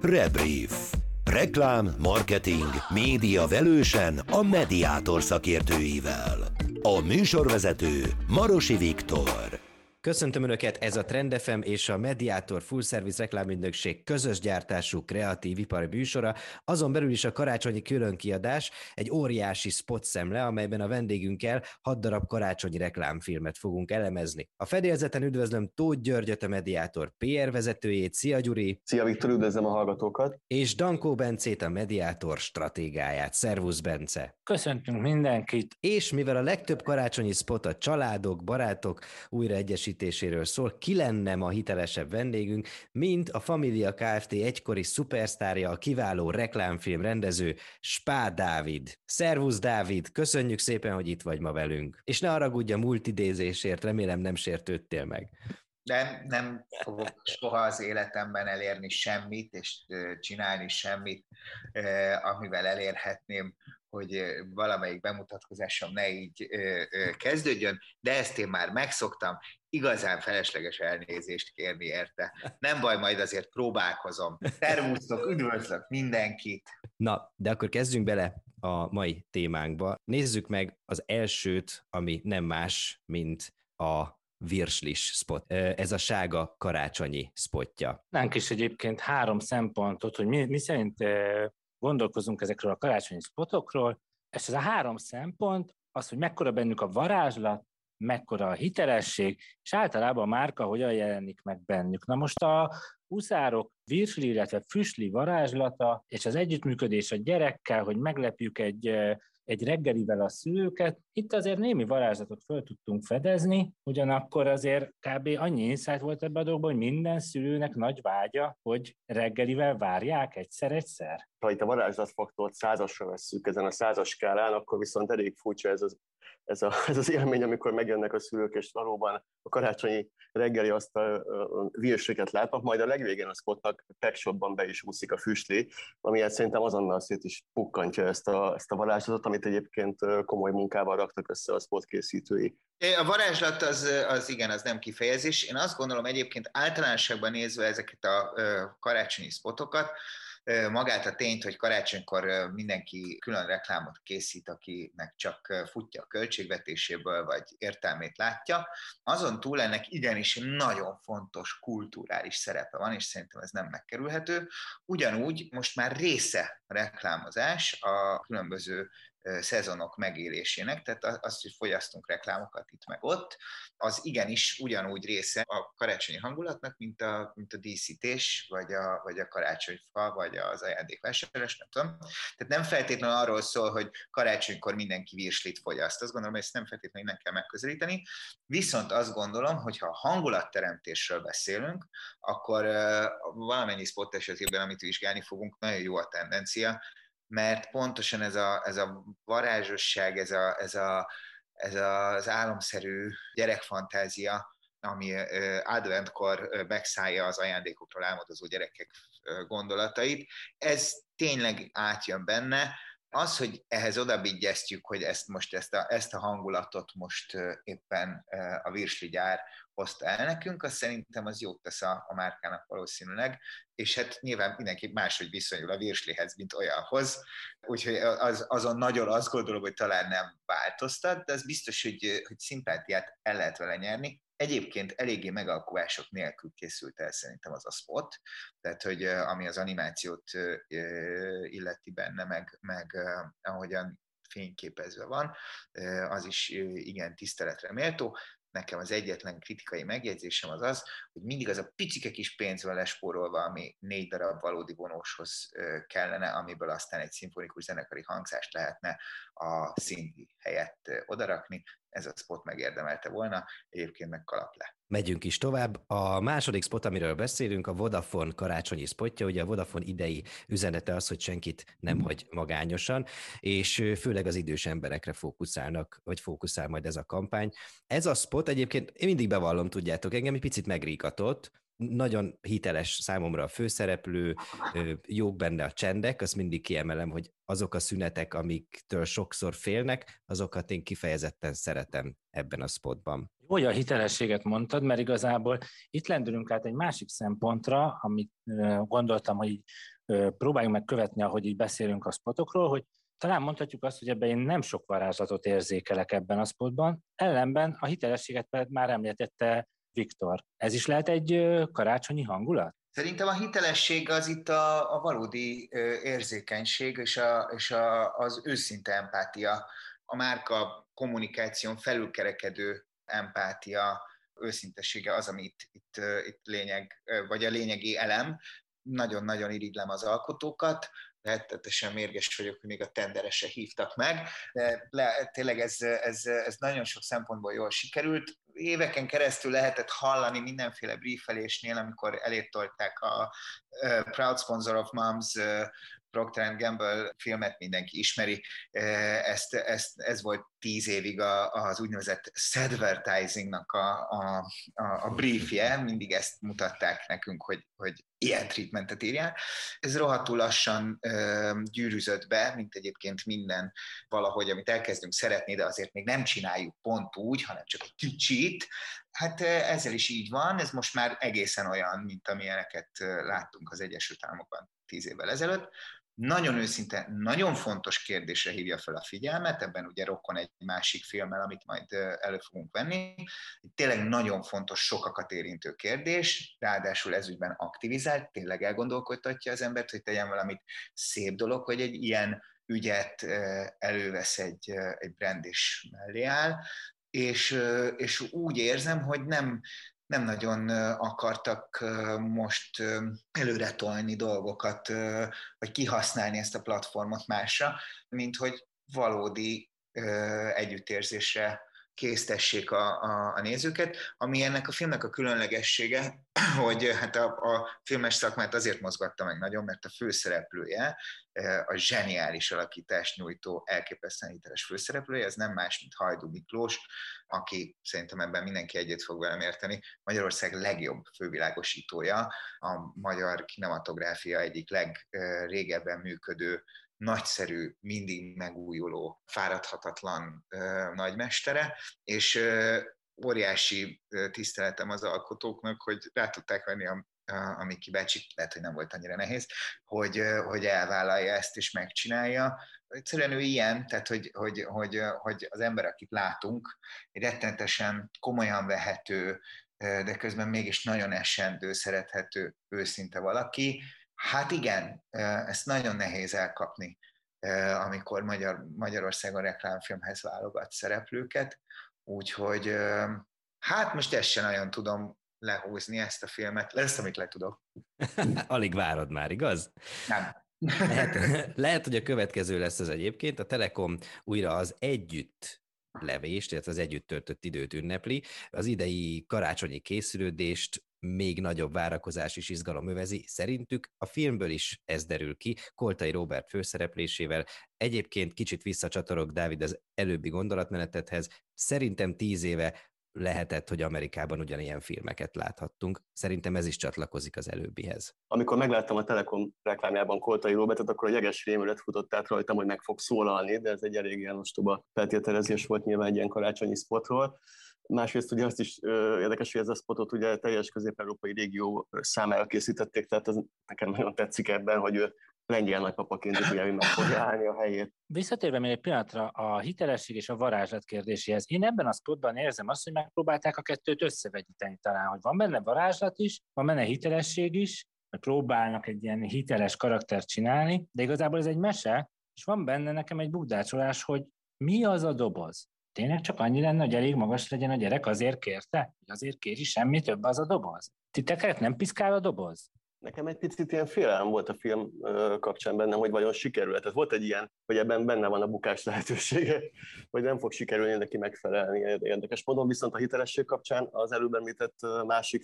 Rebrief. Reklám, marketing, média velősen a Mediator szakértőivel. A műsorvezető Marosi Viktor. Köszöntöm Önöket, ez a Trend FM és a Mediator Full Service reklámügynökség közös gyártású kreatív ipari műsora, azon belül is a karácsonyi különkiadás, egy óriási spot szemle, amelyben a vendégünkkel 6 darab karácsonyi reklámfilmet fogunk elemezni. A fedélzeten üdvözlöm Tóth Györgyöt, a Mediator PR vezetőjét. Szia Gyuri! Szia Viktor, üdvözlöm a hallgatókat! És Dankó Bencét, a Mediator stratégáját. Szervusz Bence! Köszöntünk mindenkit! És mivel a legtöbb karácsonyi spot a családok, barátok újraegyesítéséről szól, ki lenne ma hitelesebb vendégünk, mint a Família Kft. Egykori szupersztárja, a kiváló reklámfilm rendező Spáth Dávid. Szervusz Dávid, köszönjük szépen, hogy itt vagy ma velünk. És ne haragudj a multidézésért, remélem nem sértődtél meg. Nem fogok soha az életemben elérni semmit, és csinálni semmit, amivel elérhetném, hogy valamelyik bemutatkozásom ne így kezdődjön, de ezt én már megszoktam, igazán felesleges elnézést kérni érte. Nem baj, majd azért próbálkozom. Szervusztok, üdvözlök mindenkit! Na, de akkor kezdjünk bele a mai témánkba. Nézzük meg az elsőt, ami nem más, mint a virslis spot. Ez a sága karácsonyi spotja. Nánk is egyébként 3 szempontot, hogy mi szerint gondolkozunk ezekről a karácsonyi spotokról, és ez a 3 szempont az, hogy mekkora bennük a varázslat, mekkora a hitelesség, és általában a márka hogyan jelenik meg bennük. Na most a huszárok virsli, illetve füstli varázslata, és az együttműködés a gyerekkel, hogy meglepjük egy reggelivel a szülőket. Itt azért némi varázslatot föl tudtunk fedezni, ugyanakkor azért kb. Annyi insight volt ebben a dolgban, hogy minden szülőnek nagy vágya, hogy reggelivel várják egyszer-egyszer. Ha itt a varázslatfaktort 100-asra vesszük ezen a 100-as skálán, akkor viszont elég furcsa ez az élmény, amikor megjönnek a szülők, és valóban a karácsonyi reggeli asztal virsliket látnak, majd a legvégén a spotnak packshotban be is úszik a füstli, ami szerintem azonnal szét is pukkantja ezt a varázslatot, amit egyébként komoly munkával raktak össze a spot készítői. A varázslat az igen, az nem kifejezés. Én azt gondolom egyébként általánosságban nézve ezeket a karácsonyi spotokat, magát a tényt, hogy karácsonykor mindenki külön reklámot készít, akinek csak futja a költségvetéséből, vagy értelmét látja. Azon túl ennek igenis nagyon fontos kulturális szerepe van, és szerintem ez nem megkerülhető. Ugyanúgy most már része a reklámozás a különböző szezonok megélésének, tehát az, hogy fogyasztunk reklámokat itt meg ott, az igenis ugyanúgy része a karácsonyi hangulatnak, mint a díszítés, vagy a karácsonyfa, vagy az ajándékvásárlás, nem tudom. Tehát nem feltétlenül arról szól, hogy karácsonykor mindenki virslit fogyaszt. Azt gondolom, hogy ezt nem feltétlenül innen kell megközelíteni. Viszont azt gondolom, hogy ha hangulatteremtésről beszélünk, akkor valamennyi spot esetében, amit vizsgálni fogunk, nagyon jó a tendencia, mert pontosan ez a varázsosság, ez az álomszerű gyerekfantázia, ami adventkor megszállja az ajándékokról álmodozó gyerekek gondolatait, ez tényleg átjön benne. Az, hogy ehhez odabigyeztjük, hogy ezt a hangulatot most éppen a virsligyár hozta el nekünk, az szerintem az jót tesz a márkának valószínűleg, és hát nyilván mindenki máshogy viszonyul a virslihez, mint olyanhoz, úgyhogy azon nagyon azt gondolom, hogy talán nem változtat, de az biztos, hogy szimpátiát el lehet vele nyerni. Egyébként eléggé megalkuvások nélkül készült el szerintem az a spot, tehát hogy ami az animációt illeti benne, meg ahogyan fényképezve van, az is igen tiszteletre méltó. Nekem az egyetlen kritikai megjegyzésem az, hogy mindig az a picike kis pénz van lespórolva, ami 4 darab valódi vonóshoz kellene, amiből aztán egy szimfonikus zenekari hangzást lehetne a színti helyett odarakni. Ez a spot megérdemelte volna, egyébként meg kalap le. Megyünk is tovább. A második spot, amiről beszélünk, a Vodafone karácsonyi spotja. Ugye a Vodafone idei üzenete az, hogy senkit nem hagy magányosan, és főleg az idős emberekre fókuszál majd ez a kampány. Ez a spot egyébként, én mindig bevallom, tudjátok, engem egy picit megríkatott, nagyon hiteles számomra a főszereplő, jók benne a csendek, azt mindig kiemelem, hogy azok a szünetek, amiktől sokszor félnek, azokat én kifejezetten szeretem ebben a spotban. Jó, a hitelességet mondtad, mert igazából itt lendülünk át egy másik szempontra, amit gondoltam, hogy így próbáljunk meg követni, ahogy így beszélünk a spotokról, hogy talán mondhatjuk azt, hogy ebben én nem sok varázslatot érzékelek ebben a spotban, ellenben a hitelességet már említette Viktor. Ez is lehet egy karácsonyi hangulat? Szerintem a hitelesség az itt a valódi érzékenység és az őszinte empátia, a márka kommunikáción felülkerekedő empátia, őszintessége az, ami itt lényeg, vagy a lényegi elem. Nagyon-nagyon irigylem az alkotókat, rettetesen mérges vagyok, hogy még a tendere se hívtak meg, de tényleg ez nagyon sok szempontból jól sikerült. Éveken keresztül lehetett hallani mindenféle briefelésnél, amikor elétolták a Proud Sponsor of Moms Procter & Gamble filmet, mindenki ismeri. Ez volt 10 évig az úgynevezett advertisingnak a briefje, mindig ezt mutatták nekünk, hogy ilyen treatmentet írják. Ez rohadtul lassan gyűrűzött be, mint egyébként minden valahogy, amit elkezdünk szeretni, de azért még nem csináljuk pont úgy, hanem csak egy kicsit. Hát ezzel is így van, ez most már egészen olyan, mint amilyeneket láttunk az Egyesült Államokban 10 évvel ezelőtt. Nagyon őszinte, nagyon fontos kérdésre hívja fel a figyelmet, ebben ugye rokon egy másik filmmel, amit majd elő fogunk venni. Tényleg nagyon fontos, sokakat érintő kérdés, ráadásul ezügyben aktivizált, tényleg elgondolkodtatja az embert, hogy tegyen valamit. Szép dolog, hogy egy ilyen ügyet elővesz egy brand és mellé áll, és úgy érzem, hogy nem nagyon akartak most előre tolni dolgokat, vagy kihasználni ezt a platformot másra, mint hogy valódi együttérzésre késztessék a nézőket, ami ennek a filmnek a különlegessége, hogy hát a filmes szakmát azért mozgatta meg nagyon, mert a főszereplője, a zseniális alakítást nyújtó, elképesztően hiteles főszereplője, ez nem más, mint Hajdú Miklós, aki szerintem ebben mindenki egyet fog velem érteni, Magyarország legjobb fővilágosítója, a magyar kinematográfia egyik legrégebben működő, nagyszerű, mindig megújuló, fáradhatatlan nagymestere, és óriási tiszteletem az alkotóknak, hogy rá tudták venni a Miki bácsit, lehet, hogy nem volt annyira nehéz, hogy elvállalja ezt és megcsinálja. Egyszerűen ő ilyen, tehát hogy az ember, akit látunk, egy rettenetesen komolyan vehető, de közben mégis nagyon esendő, szerethető, őszinte valaki. Hát igen, ezt nagyon nehéz elkapni, amikor Magyarországon reklámfilmhez válogat szereplőket, úgyhogy hát most ezt sem nagyon tudom lehúzni ezt a filmet. Lesz, amit le tudok. Alig várod már, igaz? Nem. Lehet, hogy a következő lesz az egyébként. A Telekom újra az együtt levést, illetve az együtt töltött időt ünnepli. Az idei karácsonyi készülődést még nagyobb várakozás és izgalom övezi. Szerintük a filmből is ez derül ki, Koltai Róbert főszereplésével. Egyébként kicsit visszacsatorog, Dávid, az előbbi gondolatmenetedhez. Szerintem 10 éve lehetett, hogy Amerikában ugyanilyen filmeket láthattunk. Szerintem ez is csatlakozik az előbbihez. Amikor megláttam a Telekom reklámjában Koltai Róbertet, akkor a jeges rémület futott át rajtam, hogy meg fog szólalni, de ez egy elég ilyen ostoba feltételezés volt nyilván egy ilyen karácsonyi spotról. Másrészt ugye azt is érdekes, hogy ez a spotot ugye teljes közép-európai régió számára készítették, tehát ez nekem nagyon tetszik ebben, hogy ő lengyel nagypapaként is ugye meg fogja állni a helyét. Visszatérve még egy pillanatra a hitelesség és a varázslat kérdéséhez, én ebben a spotban érzem azt, hogy megpróbálták a kettőt összevegyíteni talán, hogy van benne varázslat is, van benne hitelesség is, hogy próbálnak egy ilyen hiteles karaktert csinálni, de igazából ez egy mese, és van benne nekem egy bukdácsolás, hogy mi az a doboz? Tényleg csak annyi lenne, hogy elég magas legyen a gyerek, azért kérte? Hogy azért kéri, semmi több az a doboz? Titeket nem piszkál a doboz? Nekem egy picit ilyen félelem volt a film kapcsán bennem, hogy vajon sikerül. Tehát volt egy ilyen, hogy ebben benne van a bukás lehetősége, hogy nem fog sikerülni neki megfelelni érdekes módon. Viszont a hitelesség kapcsán az előbb említett másik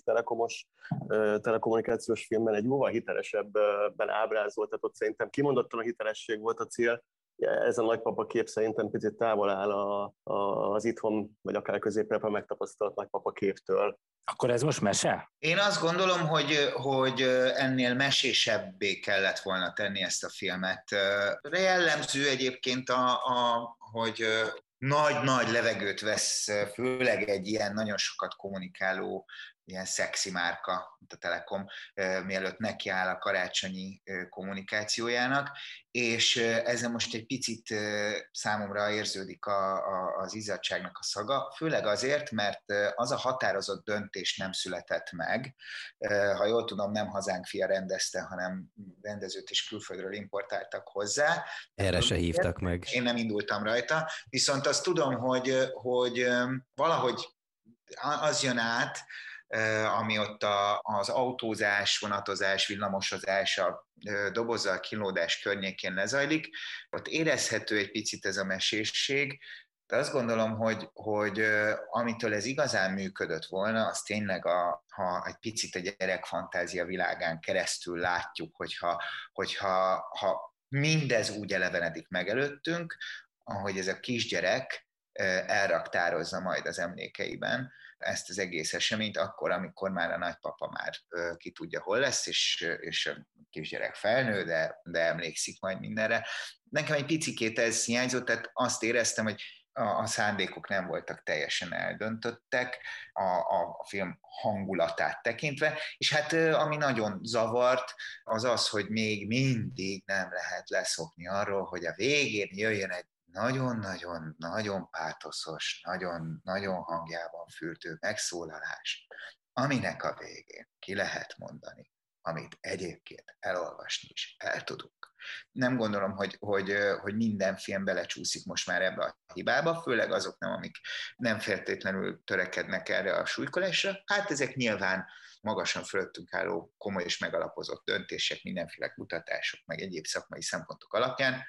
telekommunikációs filmben egy jóval hitelesebben ábrázolt, tehát ott szerintem kimondottan a hitelesség volt a cél, ez a nagypapa kép szerintem picit távol áll az itthon, vagy akár középre megtapasztalt nagypapa képtől. Akkor ez most mese? Én azt gondolom, hogy ennél mesésebbé kellett volna tenni ezt a filmet. Jellemző egyébként, hogy nagy-nagy levegőt vesz, főleg egy ilyen nagyon sokat kommunikáló, ilyen szexi márka, mint a Telekom, mielőtt nekiáll a karácsonyi kommunikációjának, és ezzel most egy picit számomra érződik az izzadságnak a szaga, főleg azért, mert az a határozott döntés nem született meg. Ha jól tudom, nem Hazánk fia rendezte, hanem rendezőt is külföldről importáltak hozzá. Erre se hívtak meg. Én nem indultam rajta, viszont azt tudom, hogy valahogy az jön át, ami ott az autózás, vonatozás, villamosozás, a dobozzal kínlódás környékén lezajlik, ott érezhető egy picit ez a mesésség, de azt gondolom, hogy amitől ez igazán működött volna, az tényleg, ha egy picit a gyerekfantázia világán keresztül látjuk, hogyha mindez úgy elevenedik meg előttünk, ahogy ez a kisgyerek elraktározza majd az emlékeiben ezt az egész eseményt, akkor, amikor már a nagypapa már ki tudja, hol lesz, és a kisgyerek felnő, de emlékszik majd mindenre. Nekem egy picikét ez hiányzott, tehát azt éreztem, hogy a szándékok nem voltak teljesen eldöntöttek a film hangulatát tekintve, és hát ami nagyon zavart, az az, hogy még mindig nem lehet leszokni arról, hogy a végén jöjjön egy nagyon-nagyon-nagyon pátoszos, nagyon hangjában fürdő megszólalás, aminek a végén ki lehet mondani, amit egyébként elolvasni is el tudunk. Nem gondolom, hogy minden film belecsúszik most már ebbe a hibába, főleg azok nem, amik nem feltétlenül törekednek erre a súlykolásra. Hát ezek nyilván magasan fölöttünk álló komoly és megalapozott döntések, mindenféle kutatások, meg egyéb szakmai szempontok alapján,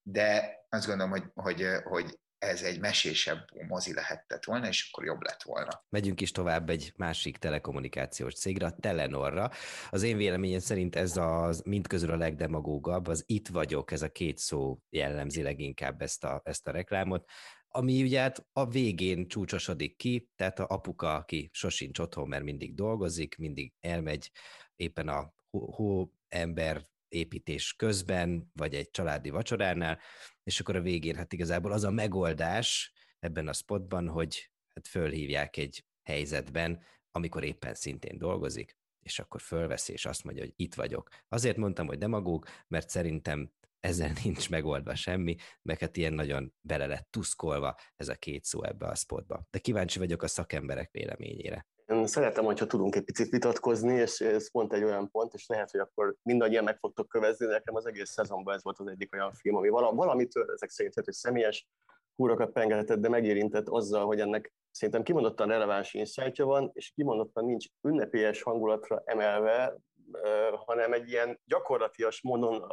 de azt gondolom, hogy ez egy mesésebb mozi lehetett volna, és akkor jobb lett volna. Megyünk is tovább egy másik telekommunikációs cégre, a Telenorra. Az én véleményem szerint ez az mindközül a legdemagógabb, az itt vagyok, ez a két szó jellemzi leginkább ezt a reklámot, ami ugye hát a végén csúcsosodik ki, tehát a apuka, aki sosincs otthon, mert mindig dolgozik, mindig elmegy éppen a hóember építés közben, vagy egy családi vacsoránál, és akkor a végén hát igazából az a megoldás ebben a spotban, hogy hát fölhívják egy helyzetben, amikor éppen szintén dolgozik, és akkor fölveszi, és azt mondja, hogy itt vagyok. Azért mondtam, hogy demagóg, mert szerintem ezzel nincs megoldva semmi, meg hát ilyen nagyon bele lett tuszkolva ez a két szó ebbe a spotba. De kíváncsi vagyok a szakemberek véleményére. Én szeretem, hogyha tudunk egy picit vitatkozni, és ez pont egy olyan pont, és lehet, hogy akkor mindannyian meg fogtok kövezni, nekem az egész szezonban ez volt az egyik olyan film, ami valamitől ezek szerint hogy személyes húrokat pengetett, de megérintett azzal, hogy ennek szerintem kimondottan releváns insightja van, és kimondottan nincs ünnepélyes hangulatra emelve, hanem egy ilyen gyakorlatias módon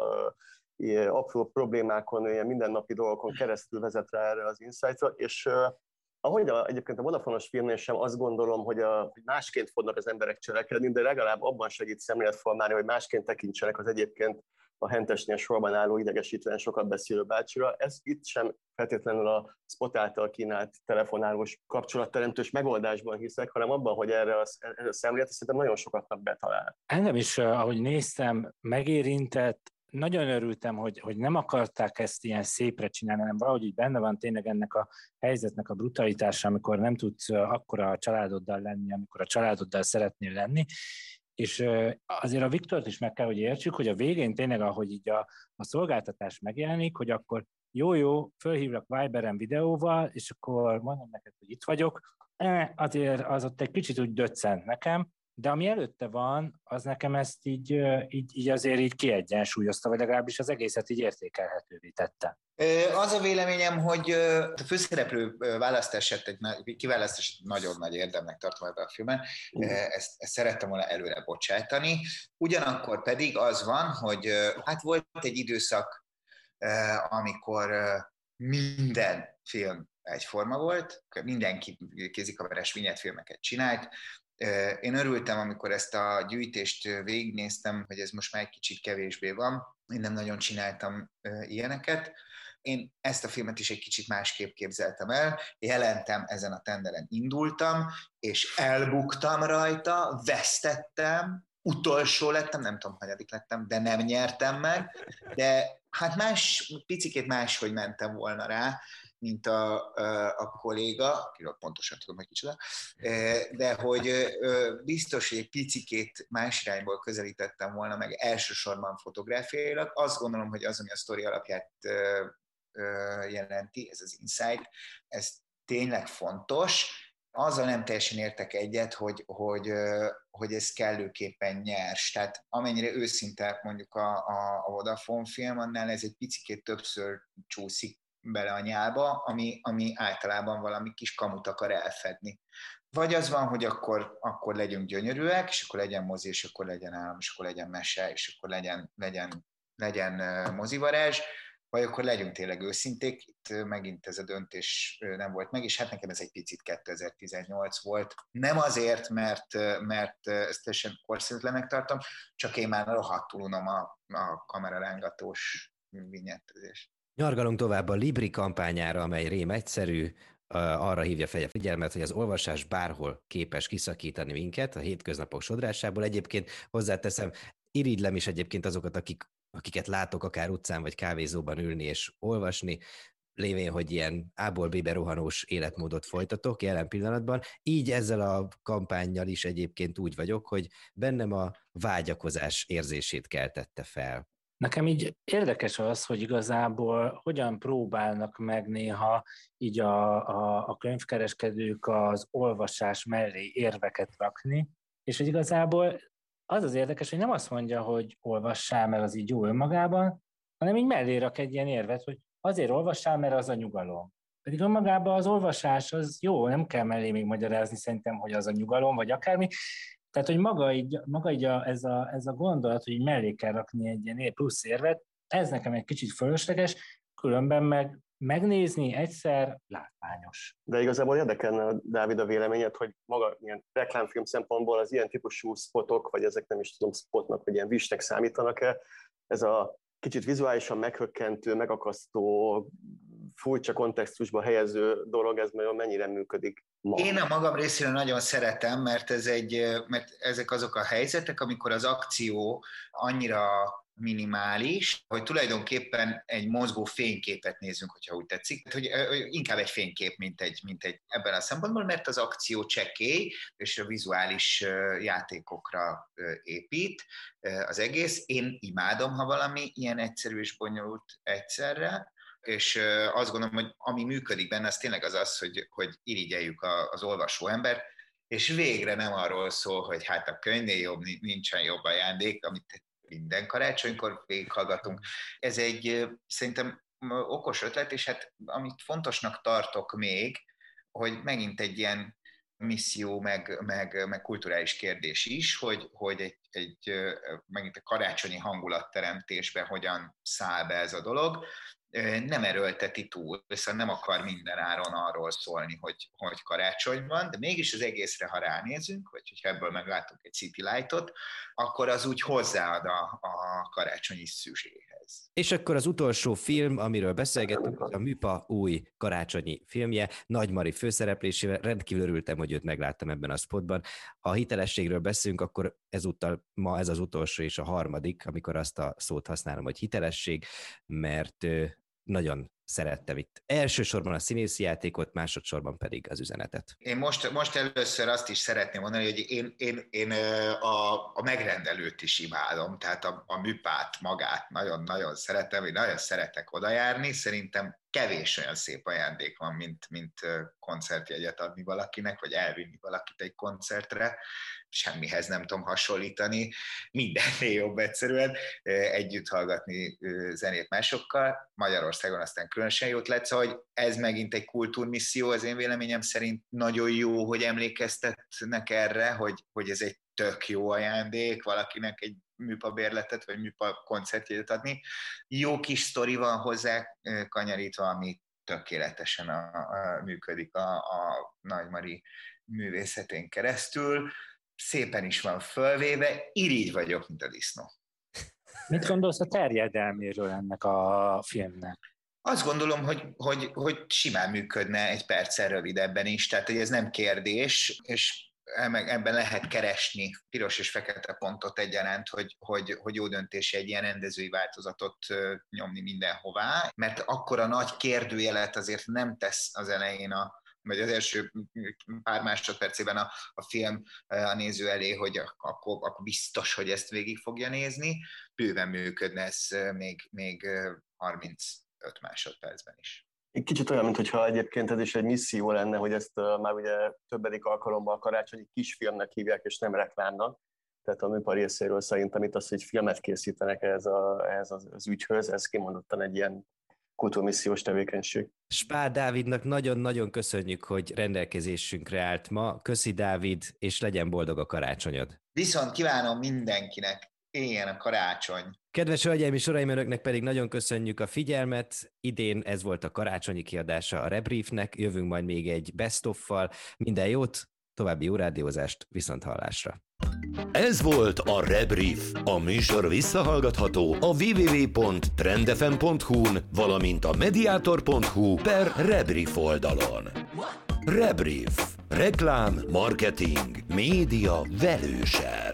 apró problémákon, ilyen mindennapi dolgokon keresztül vezet rá erre az insightra, és ahogy egyébként a Vodafone-os filmnél sem azt gondolom, hogy másként fognak az emberek cselekedni, de legalább abban segít szemléletformálni, hogy másként tekintsenek az egyébként a hentesnél sorban álló idegesítően sokat beszélő bácsira. Ez itt sem feltétlenül a Spot által kínált telefonálós kapcsolatteremtős megoldásban hiszek, hanem abban, hogy erre a szemlélet szerintem nagyon sokatnak betalál. Engem is, ahogy néztem, megérintett. Nagyon örültem, hogy nem akarták ezt ilyen szépre csinálni, hanem valahogy így benne van tényleg ennek a helyzetnek a brutalitása, amikor nem tudsz akkora a családoddal lenni, amikor a családoddal szeretnél lenni. És azért a Viktort is meg kell, hogy értsük, hogy a végén tényleg, ahogy így a szolgáltatás megjelenik, hogy akkor jó, fölhívlak Viberen videóval, és akkor mondom neked, hogy itt vagyok. Azért az ott egy kicsit úgy döccent nekem, de ami előtte van, az nekem ezt így azért így kiegyensúlyozta, vagy legalábbis az egészet így értékelhetővé tette. Az a véleményem, hogy a főszereplő választását, kiválasztását nagyon nagy érdemnek tartom ebben a filmben, ezt szerettem volna előre bocsájtani. Ugyanakkor pedig az van, hogy hát volt egy időszak, amikor minden film egyforma volt, mindenki kézikamerás vignyettfilmeket csinált. Én örültem, amikor ezt a gyűjtést végignéztem, hogy ez most már egy kicsit kevésbé van. Én nem nagyon csináltam ilyeneket. Én ezt a filmet is egy kicsit másképp képzeltem el, jelentem, ezen a tenderen indultam, és elbuktam rajta, vesztettem, utolsó lettem, nem tudom, hanyadik lettem, de nem nyertem meg, de hát picikét máshogy mentem volna rá, mint a kolléga, akiről pontosan tudom, hogy kicsoda, de hogy biztos, hogy egy picikét más irányból közelítettem volna meg elsősorban fotográfiailag. Azt gondolom, hogy az, ami a sztori alapját jelenti, ez az insight, ez tényleg fontos. Azzal nem teljesen értek egyet, hogy ez kellőképpen nyers. Tehát amennyire őszinte mondjuk a Vodafone film, annál ez egy picikét többször csúszik bele a nyálba, ami általában valami kis kamut akar elfedni. Vagy az van, hogy akkor legyünk gyönyörűek, és akkor legyen mozi, és akkor legyen állam, és akkor legyen mese, és akkor legyen mozivarázs, vagy akkor legyünk tényleg őszinték, itt megint ez a döntés nem volt meg, és hát nekem ez egy picit 2018 volt. Nem azért, mert ezt teljesen korszerűtlenek tartom, csak én már rohadtul unom a kamerarángatós vinyettezést. Nyargalunk tovább a Libri kampányára, amely rém egyszerű, arra hívja fel a figyelmet, hogy az olvasás bárhol képes kiszakítani minket a hétköznapok sodrásából. Egyébként hozzáteszem, irigylem is egyébként azokat, akiket látok akár utcán vagy kávézóban ülni és olvasni, lévén, hogy ilyen A-ból B-be rohanós életmódot folytatok jelen pillanatban. Így ezzel a kampánnyal is egyébként úgy vagyok, hogy bennem a vágyakozás érzését keltette fel. Nekem így érdekes az, hogy igazából hogyan próbálnak meg néha így a könyvkereskedők az olvasás mellé érveket rakni, és hogy igazából az érdekes, hogy nem azt mondja, hogy olvassál, mert az így jó önmagában, hanem így mellé rak egy ilyen érvet, hogy azért olvassál, mert az a nyugalom. Pedig önmagában az olvasás az jó, nem kell mellé még magyarázni szerintem, hogy az a nyugalom, vagy akármi. Tehát, hogy maga így ez a gondolat, hogy mellé kell rakni egy ilyen plusz érvet, ez nekem egy kicsit fölösleges, különben meg megnézni egyszer látványos. De igazából érdekelne, Dávid, a véleményed, hogy maga ilyen reklámfilm szempontból az ilyen típusú spotok, vagy ezek nem is tudom spotnak, vagy ilyen visnek számítanak-e, ez a kicsit vizuálisan meghökkentő, megakasztó, furcsa kontextusba helyező dolog, ez mennyire működik ma? Én a magam részéről nagyon szeretem, mert ezek azok a helyzetek, amikor az akció annyira minimális, hogy tulajdonképpen egy mozgó fényképet nézünk, hogyha úgy tetszik. Hogy inkább egy fénykép, mint egy ebben a szempontból, mert az akció csekély, és a vizuális játékokra épít az egész. Én imádom, ha valami ilyen egyszerű és bonyolult egyszerre, és azt gondolom, hogy ami működik benne, az tényleg az, hogy irigyeljük az olvasó ember, és végre nem arról szól, hogy hát a könyvnél jobb, nincsen jobb ajándék, amit minden karácsonykor végighallgatunk. Ez egy szerintem okos ötlet, és hát amit fontosnak tartok még, hogy megint egy ilyen misszió, meg kulturális kérdés is, hogy megint a karácsonyi hangulatteremtésben hogyan száll be ez a dolog, nem erőlteti túl, viszont nem akar minden áron arról szólni, hogy karácsony van, de mégis az egészre, ha ránézünk, vagy hogyha ebből meglátunk egy City Light-ot, akkor az úgy hozzáad a karácsonyi szüzséhez. És akkor az utolsó film, amiről beszélgettünk, a Műpa új karácsonyi filmje, Nagy Mari főszereplésével. Rendkívül örültem, hogy őt megláttam ebben a spotban. Ha hitelességről beszélünk, akkor ezúttal ma ez az utolsó és a harmadik, amikor azt a szót használom, hogy hitelesség, mert nagyon szerettem itt. Elsősorban a színészi játékot, másodszorban pedig az üzenetet. Én most először azt is szeretném mondani, hogy én a megrendelőt is imádom, tehát a műpát magát nagyon-nagyon szeretem, én nagyon szeretek odajárni, szerintem kevés olyan szép ajándék van, mint koncertjegyet adni valakinek, vagy elvinni valakit egy koncertre. Semmihez nem tudom hasonlítani. Mindennél jobb egyszerűen együtt hallgatni zenét másokkal. Magyarországon aztán különösen jót lett, szóval, hogy ez megint egy kultúrmisszió, az én véleményem szerint nagyon jó, hogy emlékeztetnek erre, hogy ez egy tök jó ajándék valakinek egy műpa bérletet, vagy műpa koncertjét adni. Jó kis sztori van hozzá kanyarítva, ami tökéletesen működik a Nagy Mari művészetén keresztül. Szépen is van fölvéve, irigy vagyok, mint a disznó. Mit gondolsz a terjedelméről ennek a filmnek? Azt gondolom, hogy simán működne egy perccel rövidebben is, tehát hogy ez nem kérdés, és ebben lehet keresni piros és fekete pontot egyaránt, hogy jó döntés egy ilyen rendezői változatot nyomni mindenhová, mert akkora nagy kérdőjelet azért nem tesz az elején vagy az első pár másodpercében a film a néző elé, hogy akkor biztos, hogy ezt végig fogja nézni. Bőven működne ez még 35 másodpercben is. Egy kicsit olyan, mintha egyébként ez is egy misszió lenne, hogy ezt már ugye többedik alkalommal karácsonyi kisfilmnek hívják, és nem reklámnak. Tehát a műpar részéről szerintem itt az, hogy filmet készítenek ehhez az ügyhöz, ez kimondottan egy ilyen kultúrmissziós tevékenység. Spár Dávidnak nagyon-nagyon köszönjük, hogy rendelkezésünkre állt ma. Köszi, Dávid, és legyen boldog a karácsonyod. Viszont kívánom mindenkinek, éljen a karácsony! Kedves hölgyeim és uraim, önöknek pedig nagyon köszönjük a figyelmet. Idén ez volt a karácsonyi kiadása a Rebriefnek, jövünk majd még egy best-of-val. Minden jót, további jó rádiózást, viszonthallásra! Ez volt a Rebrief. A műsor visszahallgatható a www.trendfm.hu-n, valamint a mediator.hu/Rebrief oldalon. Rebrief. Reklám, marketing, média velősen.